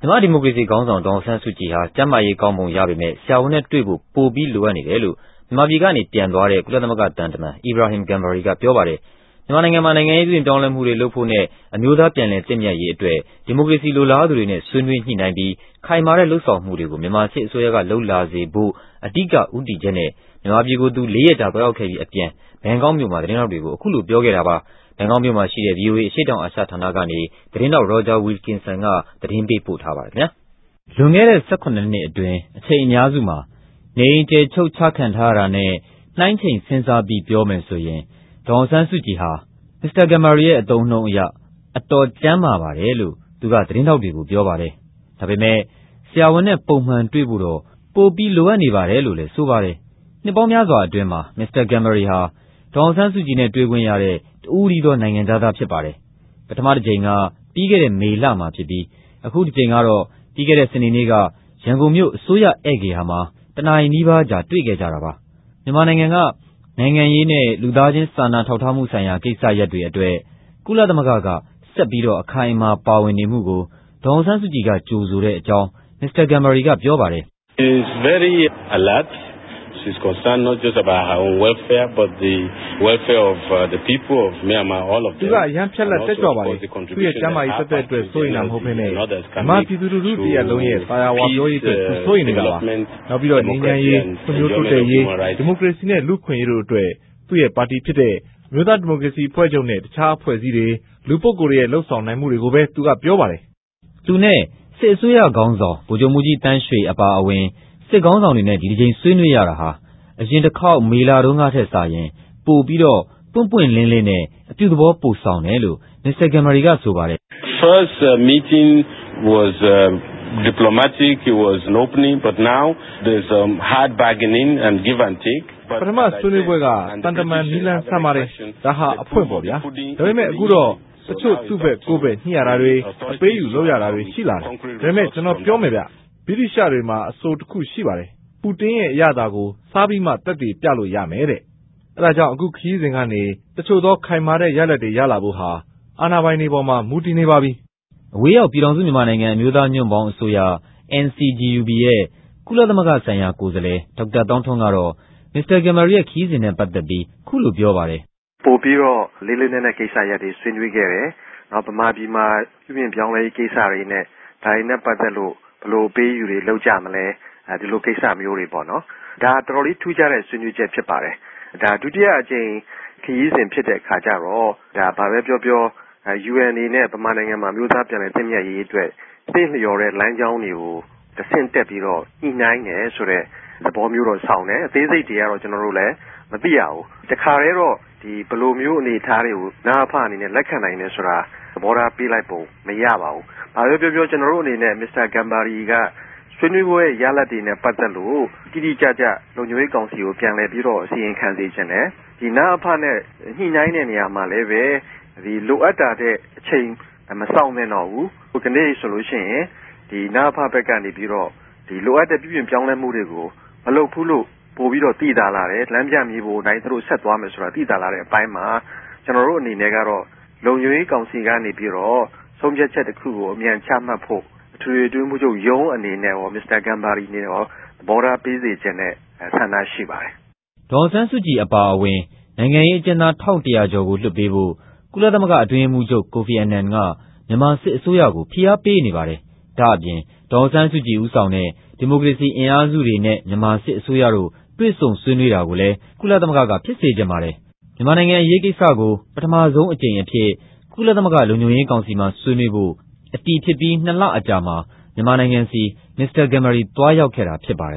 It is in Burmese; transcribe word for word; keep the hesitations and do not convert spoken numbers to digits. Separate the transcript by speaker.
Speaker 1: မြန်မာဒီမိုကရေစီခေါင်းဆောင်ဒေါ်အောင်ဆန်းစုကြည်ဟာကျန်းမာရေးကောင်းပုံရပေမဲ့ဆရာဝန်နဲ့တွေ့ဖို့ပိုပြီးလိုအပ်နေတယ်လို့မြန်မာပြည်ကနေပြန်သွားတဲ့ကုလသမဂ္ဂတန်တမန် Ibrahim Gambari ကပြောပါတယ်။မြန်မာနိုင်ငံမှာနိုင်ငံရေးပြုပြင်ပြောင်းလဲမှုတွေလုပ်ဖို့နဲ့အမျိုးသားပြန်လည်သင့်မြတ်ရေးအတွက်ဒီမိုကရေစီလိုလားသူတွေနဲ့ဆွေးနွေးညှိနှိုင်းပြီးခိုင်မာတဲ့လုပ်ဆောင်မှုတွေကိုမြန်မာစစ်အစိုးရကလှုပ်လာစေဖို့အဓိကဦးတည်ချက်နဲ့မြန်မာပြည်ကိုသူလေးရက်ကြာသွားရောက်ခဲ့ပြီးအပြန်ဘန်ကောက်မြို့မှာသတင်းထောက်တွေကိုအခုလိုပြောခဲ့တာပါ။ဘန်ကောက်မြို့မှာရှိတဲ့ ဗွီအိုအေ အရှေ့တောင်အာရှဌာနကနေသတင်းထောက် Roger Wilkinson ကသတင်းပေးပို့ထားပါတယ်ခင်ဗျာ။လွန်ခဲ့တဲ့၁၇နှစ်အတွင်းအချိန်အများစုမှာနေအိမ်ကျယ်ချုပ်ချခံထားရတာနဲ့နှိုင်းချိန်စဉ်းစားပြီးပြောမယ်ဆိုရင်ဒေါ်အောင်ဆန်းစုကြည်ဟာမစ္စတာ Gambari ရဲ့အသုံးအနှုန်းအရအတော်ကျန်းမာပါတယ်လို့သူကသတင်းထောက်တွေကိုပြောပါတယ်။ဒါပေမဲ့ဆရာဝန်နဲ့ပုံမှန်တွေ့ဖို့တော့ပိုပြီးလိုအပ်နေပါတယ်လို့လည်းဆိုပါတယ်။နှစ်ပေါင်းများစွာအတွင်းမှာမစ္စတာ Gambari ဟာဒေါ်အောင်ဆန်းစုကြည်နဲ့တွေ့ခွင့်ရတဲ့တဦးတည်းသောနိုင်ငံခြားသားဖြစ်ပါတယ်။ပထမတစ်ကြိမ်ကပြီးခဲ့တဲ့မေလမှာဖြစ်ပြီးအခုတစ်ကြိမ်ကတော့ပြီးခဲ့တဲ့စနေနေ့ကရန်ကုန်မြို့အစိုးရဧည့်ဂေဟာမှာတနာရီနီးပါးကြာတွေ့ခဲ့ကြတာပါ။မြန်မာနိုင်ငံကနိုင်ငံရေးနဲ့လူသားချင်းစာနာထောက်ထားမှုဆိုင်ရာကိစ္စရပ်တွေအတွက်ကုလသမဂ္ဂကဆက်ပြီးတော့အခိုင်အမာပါဝင်နေမှုကိုဒေါ်အောင်ဆန်းစုကြည်ကကြိုဆိုတဲ့အကြောင်းမစ္စတာ Gambari ကပြောပါတယ်။
Speaker 2: She is very alert. She is concerned not just about her own welfare but the welfare of uh, the people of Myanmar all of them.
Speaker 3: သူကရန်ဖြက်လက်တက်ကြွပါတယ်။သူရဲ့ကျန်းမာရေးသက်သက်အတွက်စိုးရိမ်တာမဟုတ်ဘဲနဲ့မြန်မာပြည်သူလူထုတရက်လုံးရဲ့သာယာဝပြောရေးအတွက်သူစိုးရိမ်နေတာပါ။နောက်ပြီးတော့ငြိမ်းချမ်းရေးဖွံ့ဖြိုးတိုးတက်ရေးဒီမိုကရေစီနဲ့လူ့ခွင့်ရေးတို့အတွက်သူ့ရဲ့ပါတီဖြစ်တဲ့အမျိုးသားဒီမိုကရေစီအဖွဲ့ချုပ်နဲ့တခြားအဖွဲ့အစည်းတွေလူပုဂ္ဂိုလ်တွေရဲ့လှုပ်ဆောင်နိုင်မှုတွေကိုပဲသူကပြောပါတယ်
Speaker 1: ။သူနဲ့စစ်အစိုးရခေါင်းဆောင်ဗိုလ်ချုပ်မှူးကြီးတန်းရွှေအပါအဝင်စစ်ခေါင်းဆောင်တွေနဲ့ဒီတစ်ချိန်ဆွေးနွေးရတာဟာအရင်တစ်ခေါက်မေလတုန်းကထက်စာရင်ပိုပြီးတော့ပွင့်ပွင့်လင်းလင်းနဲ့အပြုသဘောပိုဆောင်တယ်လို့မစ္စတာ Gambari ကဆိုပါတယ်
Speaker 2: ။ First uh, meeting was uh, diplomatic, it was an opening, but now there's um, hard bargaining and give and take.
Speaker 3: ပထမဆွေးနွေးပွဲကတန်တမန်နီလန်းဆမ်းပါတယ်။ဒါဟာအဖွင့်ပေါ့ဗျာ။ဒါပေမဲ့အခုတော့တချို့သူ့ဘက်ကိုယ့်ဘက်ညှိရတာတွေအပေးယူလုပ်ရတာတွေရှိလာတယ်။ဒါပေမဲ့ကျွန်တော်ပြောမယ်ဗျ။ဗြိတိရှတွေမှာအဆိုတစ်ခုရှိပါတယ်။ပူတင်ရဲ့အရသာကိုစားပြီးမှတက်တည်ပြလို့ရမယ်တဲ့။အဲဒါကြောင့်အခုခရီးစဉ်ကနေတချို့သောခိုင်မာတဲ့ရလဒ်တွေရလာဖို့ဟာအာဏာပိုင်တွေပေါ်မှာမူတည်နေပါပြီ
Speaker 1: ။အဝေးရောက်ပြည်ထောင်စုမြန်မာနိုင်ငံအမျိုးသားညွန့်ပေါင်းအစိုးရ N C G U B ရဲ့ကုလသမဂ္ဂဆိုင်ရာကိုယ်စားလှယ်ဒေါက်တာသောင်းထွန်းကတော့မစ္စတာ Gambari ရဲ့ခရီးစဉ်နဲ့ပတ်သက်ပြီးခုလိုပြောပါတယ်
Speaker 4: ။ပို့ပြီးတော့လေးလေးနက်နက်ကိစ္စရပ်တွေဆွေးနွေးခဲ့တယ်။နောက်ဗမာပြည်မှာပြုပြင်ပြောင်းလဲရေးကိစ္စတွေနဲ့ဒါတွေနဲ့ပတ်သက်လို့ဘယ်လိုပေးယူတွေလုပ်ကြမလဲအဲဒီလိုကိစ္စမျိုးတွေပေါ့နော်။ဒါတော်တော်လေးထူးခြားတဲ့ဆွေးနွေးချက်ဖြစ်ပါတယ်။ဒါဒုတိယအကြိမ်ခရီးစဉ်ဖြစ်တဲ့အခါကျတော့ဒါဘာပဲပြောပြော U N အနေနဲ့ဗမာနိုင်ငံမှာမျိုးသားပြန်လည်သင့်မြတ်ရေးအတွက်သိလျော်တဲ့လမ်းကြောင်းတွေကိုတစ်ဆင့်တက်ပြီးတော့ညှိနှိုင်းတယ်ဆိုတဲ့သဘောမျိုးတော့ဆောင်တယ်အသေးစိတ်တွေကတော့ကျွန်တော်တို့လည်းမသိရဘူးတခါတည်းတော့ဒီဘလိုမျိုးအနေထားတွေကိုနားဖအနေနဲ့လက်ခံနိုင်တယ်ဆိုတာသဘောထားပေးလိုက်ပုံမရပါဘူးဘာပဲပြောပြောကျွန်တော်တို့အနေနဲ့မစ္စတာ Gambari ကဆွေးနွေးပွဲရလဒ်တွေနဲ့ပတ်သက်လို့တိတိကျကျလုံခြုံရေးကောင်စီကိုပြန်လည်ပြီးတော့အစီရင်ခံစေချင်တယ်ဒီနားဖနဲ့ညှိနှိုင်းတဲ့နေရာမှာလည်းပဲဒီလိုအပ်တာတဲ့အချိန်မဆောင်နဲ့တော့ဘူးဟိုကနေ့ဆိုလို့ရှိရင်ဒီနားဖဘက်ကနေပြီးတော့ဒီလိုအပ်တဲ့ပြည်ပြင်ပြောင်းလဲမှုတွေကိုမလုပ်ဘူးလို့ပို့ပြီးတော့တည်တာလာတယ်လမ်းပြမြေပုံတိုင်းသူတို့ဆက်သွားမယ်ဆိုတာတည်တာလာတဲ့အပိုင်းမှာကျွန်တော်တို့အနေနဲ့ကတော့လုံခြုံရေးကောင်စီကနေပြီးတော့ဆုံးဖြတ်ချက်တစ်ခုကိုအမြန်ချမှတ်ဖို့အထွေထွေအတွင်းမှုချုပ်ရုံးအနေနဲ့ရောမစ္စတာ Gambari နဲ့ရောဘော်ဒါပေးစေခြင်းနဲ့ဆန္ဒရှိပါတယ်
Speaker 1: ဒေါ်အောင်ဆန်းစုကြည်အပါအဝင်နိုင်ငံရေးအကျဉ်းသားတစ်ထောင်တစ်ရာကျော်ကိုလွှတ်ပေးဖို့ကုလသမဂ္ဂအတွင်းရေးမှူးချုပ်ကိုဖီအာနန်ကမြန်မာစစ်အစိုးရကိုဖိအားပေးနေပါတယ်။ဒါ့အပြင်ဒေါ်အောင်ဆန်းစုကြည်ဦးဆောင်တဲ့ဒီမိုကရေစီအင်အားစုတွေနဲ့မြန်မာစစ်အစိုးရတို့တွေ့ဆုံဆွေးနွေးတာကိုလည်းကုလသမဂ္ဂကဖြစ်စေချင်ပါတယ်။မြန်မာနိုင်ငံအရေးကိစ္စကိုပထမဆုံးအကြိမ်အဖြစ်ကုလသမဂ္ဂလုံခြုံရေးကောင်စီမှာဆွေးနွေးဖို့အတည်ဖြစ်ပြီးနှစ်လအကြာမှာမြန်မာနိုင်ငံစီမစ္စတာ Gambari သွားရောက်ခဲ့တာဖြစ်ပါတယ်